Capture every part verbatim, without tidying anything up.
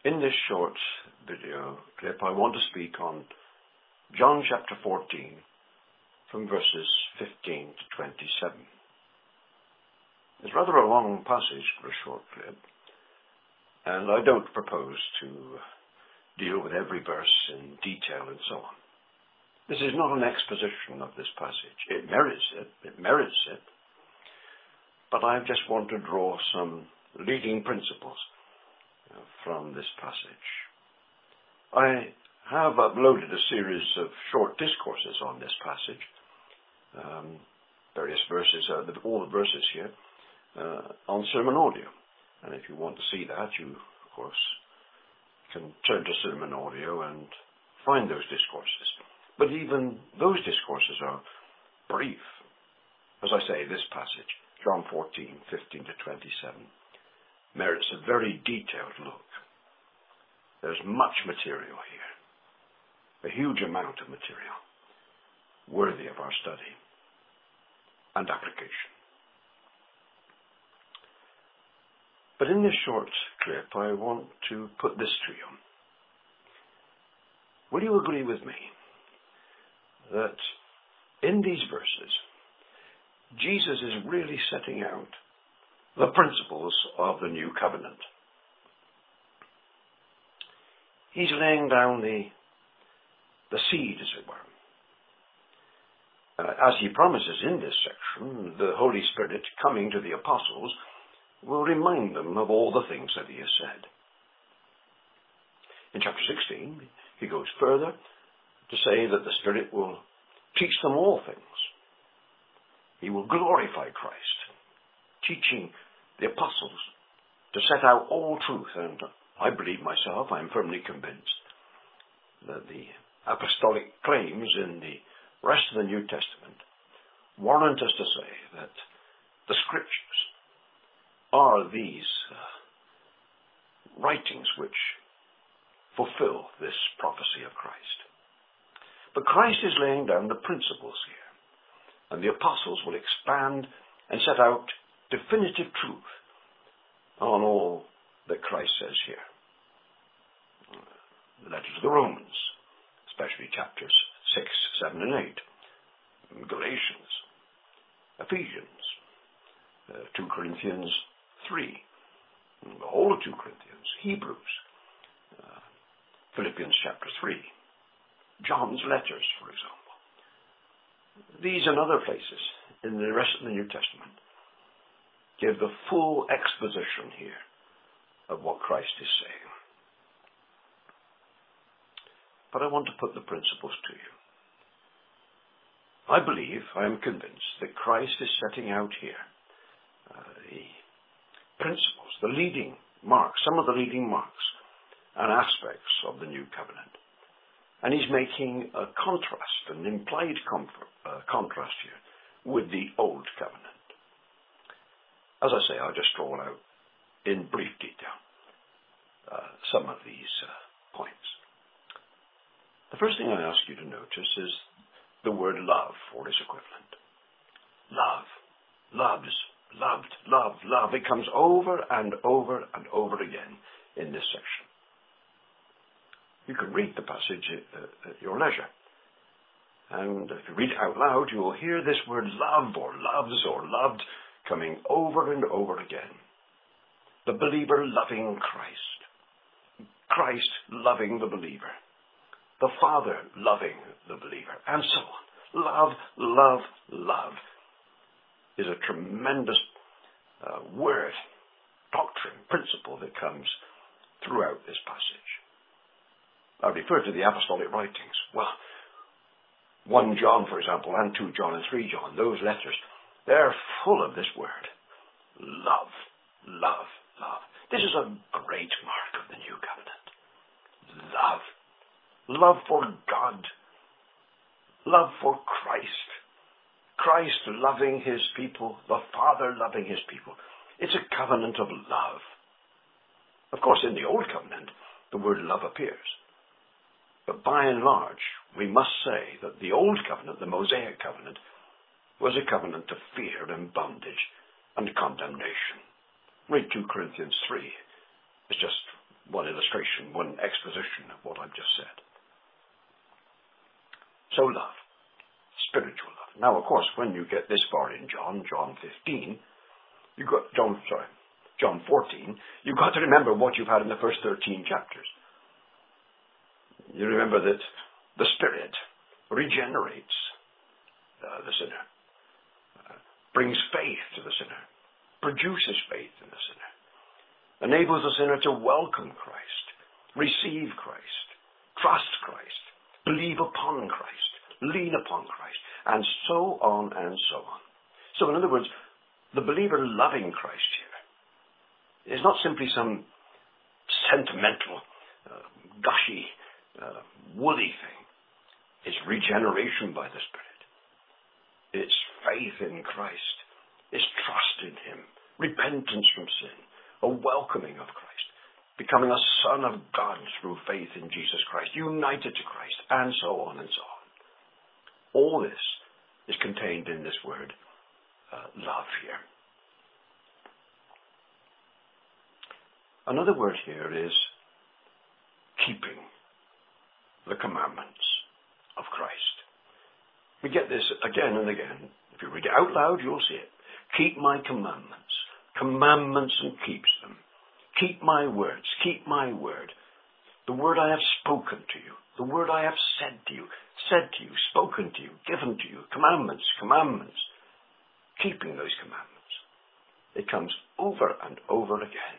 In this short video clip, I want to speak on John chapter fourteen, from verses fifteen to twenty-seven. It's rather a long passage for a short clip, and I don't propose to deal with every verse in detail and so on. This is not an exposition of this passage. It merits it, it merits it, but I just want to draw some leading principles from this passage. I have uploaded a series of short discourses on this passage, um, various verses, uh, all the verses here, uh, on Sermon Audio. And if you want to see that, you, of course, can turn to Sermon Audio and find those discourses. But even those discourses are brief. As I say, this passage, John fourteen, fifteen to twenty-seven, merits a very detailed look. There's much material here, a huge amount of material, worthy of our study and application. But in this short clip, I want to put this to you. Will you agree with me that in these verses, Jesus is really setting out the principles of the new covenant? He's laying down the, the seed, as it were. Uh, as he promises in this section, the Holy Spirit coming to the apostles will remind them of all the things that he has said. In chapter sixteen, he goes further to say that the Spirit will teach them all things. He will glorify Christ, teaching the apostles to set out all truth. And I believe myself, I am firmly convinced that the apostolic claims in the rest of the New Testament warrant us to say that the Scriptures are these uh, writings which fulfill this prophecy of Christ. But Christ is laying down the principles here, and the apostles will expand and set out definitive truth on all that Christ says here. The letter to the Romans, especially chapters six, seven, and eight, Galatians, Ephesians, uh, two Corinthians three, the whole of two Corinthians, Hebrews, uh, Philippians chapter three, John's letters, for example. These and other places in the rest of the New Testament give the full exposition here of what Christ is saying. But I want to put the principles to you. I believe, I am convinced, that Christ is setting out here uh, the principles, the leading marks, some of the leading marks and aspects of the new covenant. And he's making a contrast, an implied comfort, uh, contrast here with the old covenant. As I say, I'll just draw out in brief detail uh, some of these uh, points. The first thing I ask you to notice is the word love or its equivalent. Love, loves, loved, love, love. It comes over and over and over again in this section. You can read the passage at, at your leisure. And if you read it out loud, you will hear this word love or loves or loved coming over and over again. The believer loving Christ. Christ loving the believer. The Father loving the believer. And so on. Love, love, love is a tremendous uh, word, doctrine, principle that comes throughout this passage. I refer to the apostolic writings. Well, First John, for example, and Second John and Third John, those letters, they're full of this word. Love, love, love. This is a great mark of the new covenant. Love. Love for God. Love for Christ. Christ loving his people. The Father loving his people. It's a covenant of love. Of course, in the Old Covenant, the word love appears. But by and large, we must say that the Old Covenant, the Mosaic Covenant, was a covenant of fear and bondage and condemnation. Read Second Corinthians three. It's just one illustration, one exposition of what I've just said. So love, spiritual love. Now, of course, when you get this far in John, John fifteen, you've got, John, sorry, John fourteen, you've got to remember what you've had in the first thirteen chapters. You remember that the Spirit regenerates uh, the sinner, uh, brings faith to the sinner, produces faith in the sinner, enables the sinner to welcome Christ, receive Christ, trust Christ, believe upon Christ, lean upon Christ, and so on and so on. So in other words, the believer loving Christ here is not simply some sentimental, uh, gushy, uh, woolly thing. It's regeneration by the Spirit. It's faith in Christ. It's trust in Him, repentance from sin, a welcoming of Christ, becoming a son of God through faith in Jesus Christ, united to Christ, and so on and so on. All this is contained in this word, uh, love here. Another word here is keeping the commandments of Christ. We get this again and again. If you read it out loud, you'll see it. Keep my commandments. Commandments and keeps them. Keep my words. Keep my word. The word I have spoken to you. The word I have said to you. Said to you, spoken to you, given to you. Commandments, commandments. Keeping those commandments. It comes over and over again.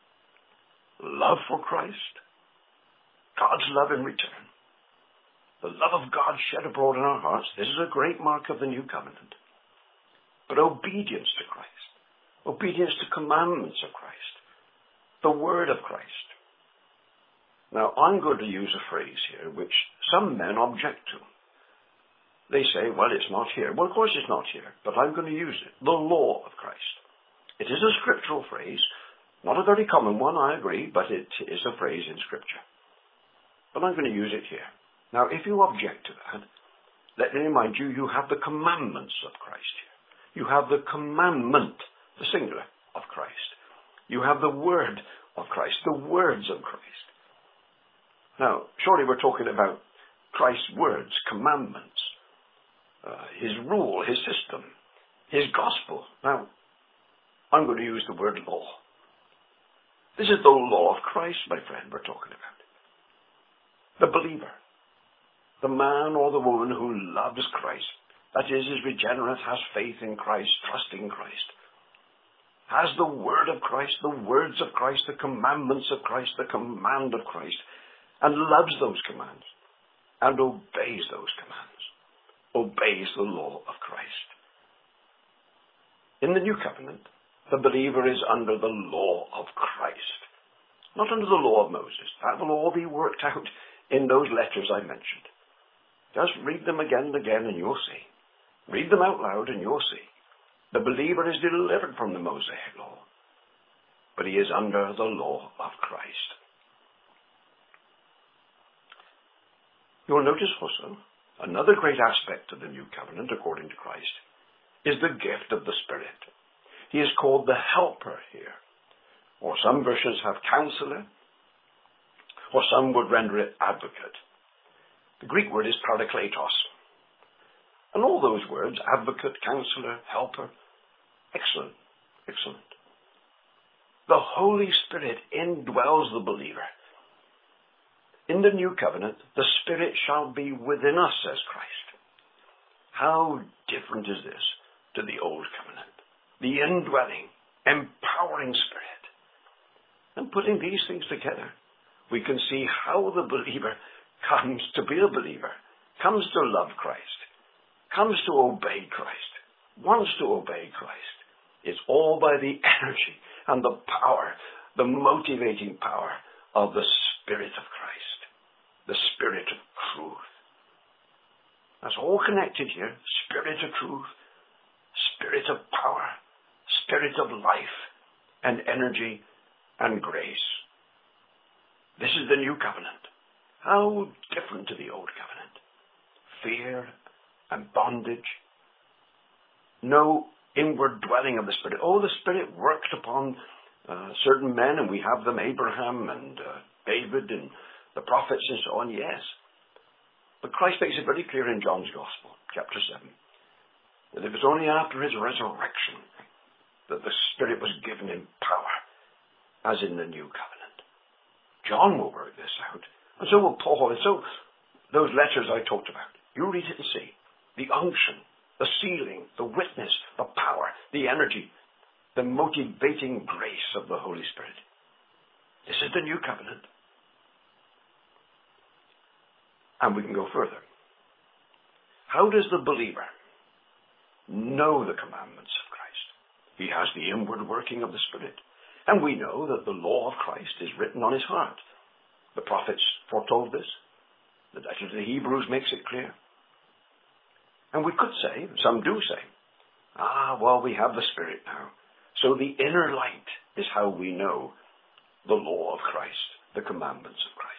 Love for Christ. God's love in return. The love of God shed abroad in our hearts. This is a great mark of the new covenant. But obedience to Christ. Obedience to commandments of Christ. The word of Christ. Now, I'm going to use a phrase here which some men object to. They say, well, it's not here. Well, of course it's not here, but I'm going to use it. The law of Christ. It is a scriptural phrase. Not a very common one, I agree, but it is a phrase in Scripture. But I'm going to use it here. Now, if you object to that, let me remind you, you have the commandments of Christ here. You have the commandment, the singular, of Christ. You have the word of Christ, the words of Christ. Now, surely we're talking about Christ's words, commandments, uh, His rule, His system, His gospel. Now, I'm going to use the word law. This is the law of Christ, my friend, we're talking about. The believer, the man or the woman who loves Christ, that is, is regenerate, has faith in Christ, trusting Christ, has the word of Christ, the words of Christ, the commandments of Christ, the command of Christ, and loves those commands, and obeys those commands, obeys the law of Christ. In the new covenant, the believer is under the law of Christ, not under the law of Moses. That will all be worked out in those letters I mentioned. Just read them again and again and you'll see. Read them out loud and you'll see. The believer is delivered from the Mosaic law, but he is under the law of Christ. You'll notice also, another great aspect of the new covenant, according to Christ, is the gift of the Spirit. He is called the Helper here. Or some versions have Counselor, or some would render it Advocate. The Greek word is Parakletos. And all those words, Advocate, Counselor, Helper, excellent, excellent. The Holy Spirit indwells the believer. In the new covenant, the Spirit shall be within us, says Christ. How different is this to the old covenant? The indwelling, empowering Spirit. And putting these things together, we can see how the believer comes to be a believer, comes to love Christ, comes to obey Christ, wants to obey Christ. It's all by the energy and the power, the motivating power of the Spirit of Christ, the Spirit of truth. That's all connected here. Spirit of truth, Spirit of power, Spirit of life and energy and grace. This is the new covenant. How different to the old covenant. Fear and bondage. No inward dwelling of the Spirit. Oh, the Spirit worked upon uh, certain men, and we have them, Abraham and uh, David and the prophets and so on, yes. But Christ makes it very clear in John's Gospel, chapter seven, that it was only after his resurrection that the Spirit was given in power, as in the new covenant. John will work this out, and so will Paul. And so those letters I talked about, you read it and see the unction, the sealing, the witness, the power, the energy, the motivating grace of the Holy Spirit. This is the new covenant. And we can go further. How does the believer know the commandments of Christ? He has the inward working of the Spirit. And we know that the law of Christ is written on his heart. The prophets foretold this. The letter to the Hebrews makes it clear. And we could say, some do say, ah, well, we have the Spirit now. So the inner light is how we know the law of Christ, the commandments of Christ.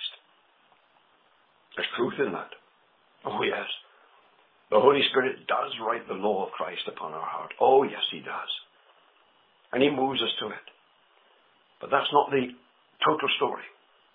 There's truth in that. Oh, yes. The Holy Spirit does write the law of Christ upon our heart. Oh, yes, he does. And he moves us to it. But that's not the total story.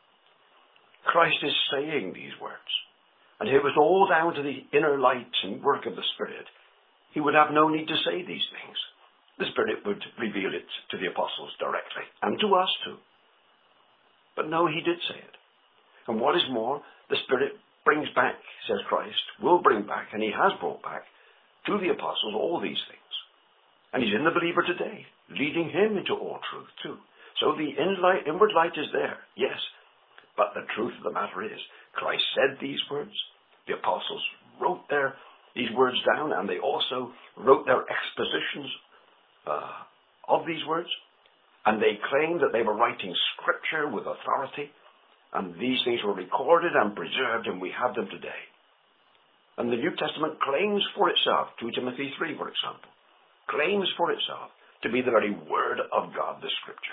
Christ is saying these words. And if it was all down to the inner light and work of the Spirit, he would have no need to say these things. The Spirit would reveal it to the apostles directly, and to us too. But no, he did say it. And what is more, the Spirit brings back, says Christ, will bring back, and he has brought back, to the apostles all these things. And he's in the believer today, leading him into all truth too. So the inward light is there, yes. But the truth of the matter is, Christ said these words. The apostles wrote their, these words down, and they also wrote their expositions uh, of these words. And they claimed that they were writing scripture with authority. And these things were recorded and preserved, and we have them today. And the New Testament claims for itself, two Timothy three, for example, claims for itself to be the very word of God, the scripture.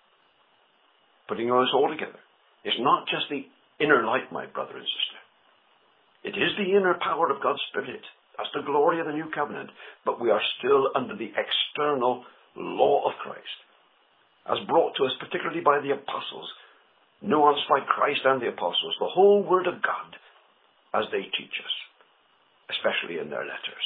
Putting this all together, it's not just the inner light, my brother and sister. It is the inner power of God's Spirit. That's the glory of the new covenant. But we are still under the external law of Christ, as brought to us particularly by the apostles, nuanced by Christ and the apostles, the whole word of God as they teach us, especially in their letters.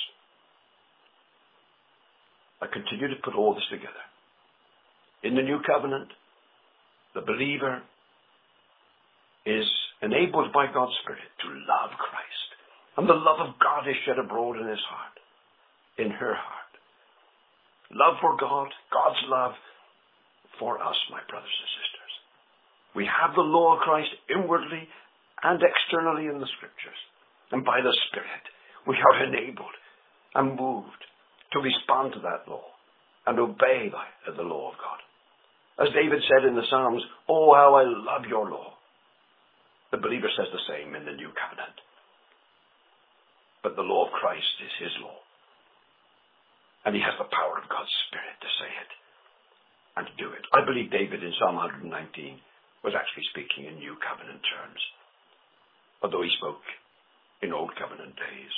I continue to put all this together. In the new covenant, the believer is enabled by God's Spirit to love Christ. And the love of God is shed abroad in his heart, in her heart. Love for God, God's love for us, my brothers and sisters. We have the law of Christ inwardly and externally in the Scriptures. And by the Spirit, we are enabled and moved to respond to that law and obey the law of God. As David said in the Psalms, oh, how I love your law. The believer says the same in the new covenant. But the law of Christ is his law. And he has the power of God's Spirit to say it and to do it. I believe David in Psalm one nineteen was actually speaking in new covenant terms, although he spoke in old covenant days.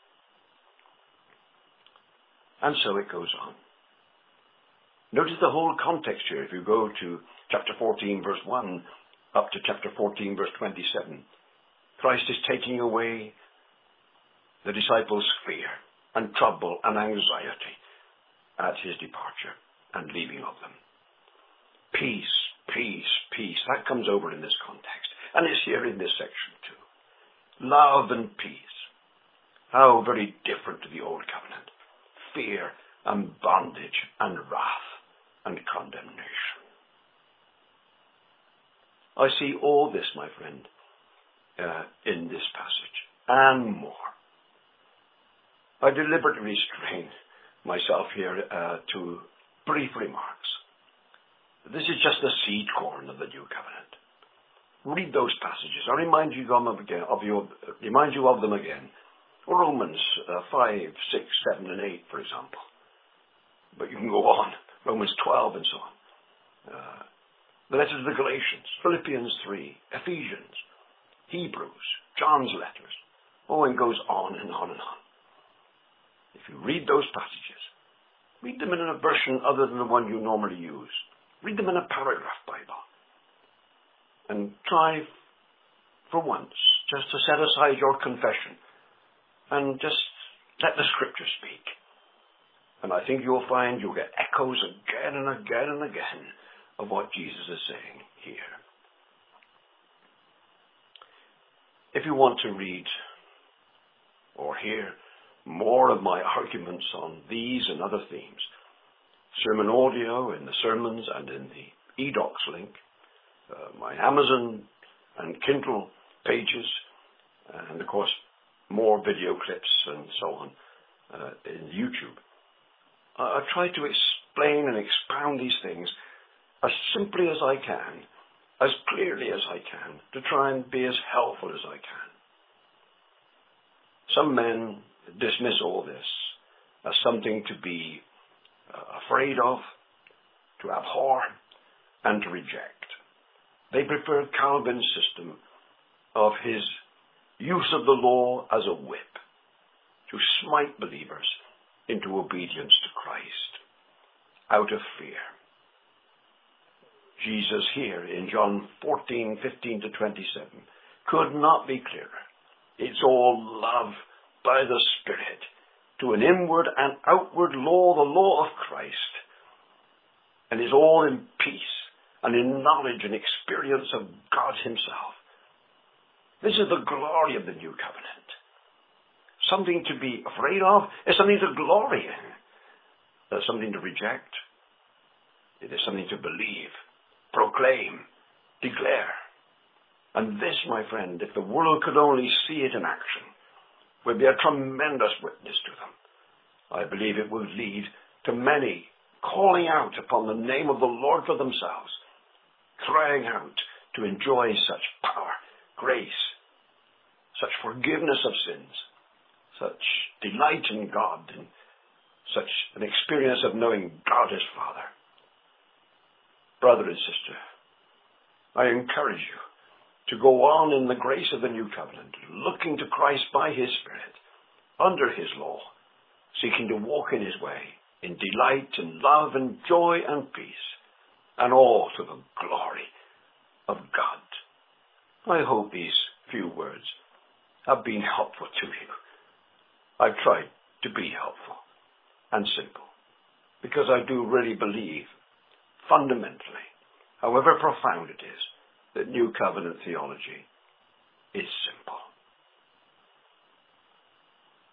And so it goes on. Notice the whole context here. If you go to chapter fourteen, verse one, up to chapter fourteen, verse twenty-seven, Christ is taking away the disciples' fear and trouble and anxiety at his departure and leaving of them. Peace, peace, peace. That comes over in this context. And it's here in this section too. Love and peace. How very different to the old covenant. Fear and bondage and wrath and condemnation. I see all this, my friend, uh, in this passage and more. I deliberately restrain myself here uh, to brief remarks. This is just the seed corn of the new covenant. Read those passages. I remind you of them again. Of your, remind you of them again. Romans uh, five, six, seven, and eight, for example. But you can go on. Romans twelve and so on. Uh, the letters of the Galatians, Philippians three, Ephesians, Hebrews, John's letters. Oh, and goes on and on and on. If you read those passages, read them in a version other than the one you normally use. Read them in a paragraph Bible. And try for once just to set aside your confession and just let the Scripture speak. And I think you'll find you'll get echoes again and again and again of what Jesus is saying here. If you want to read or hear more of my arguments on these and other themes, sermon audio in the sermons and in the eDocs link, uh, my Amazon and Kindle pages, and of course more video clips and so on uh, in YouTube. I try to explain and expound these things as simply as I can, as clearly as I can, to try and be as helpful as I can. Some men dismiss all this as something to be uh, afraid of, to abhor, and to reject. They prefer Calvin's system of his use of the law as a whip to smite believers into obedience to Christ out of fear. Jesus here in John fourteen, fifteen to twenty-seven could not be clearer. It's all love by the Spirit to an inward and outward law, the law of Christ, and is all in peace and in knowledge and experience of God himself. This is the glory of the new covenant. Something to be afraid of is something to glory in. There's something to reject. It is something to believe, proclaim, declare. And this, my friend, if the world could only see it in action, would be a tremendous witness to them. I believe it will lead to many calling out upon the name of the Lord for themselves, crying out to enjoy such power, grace, such forgiveness of sins, such delight in God, and such an experience of knowing God as Father. Brother and sister, I encourage you to go on in the grace of the new covenant, looking to Christ by his Spirit, under his law, seeking to walk in his way, in delight and love and joy and peace, and all to the glory of God. I hope these few words have been helpful to you. I've tried to be helpful and simple, because I do really believe, fundamentally, however profound it is, that New Covenant theology is simple.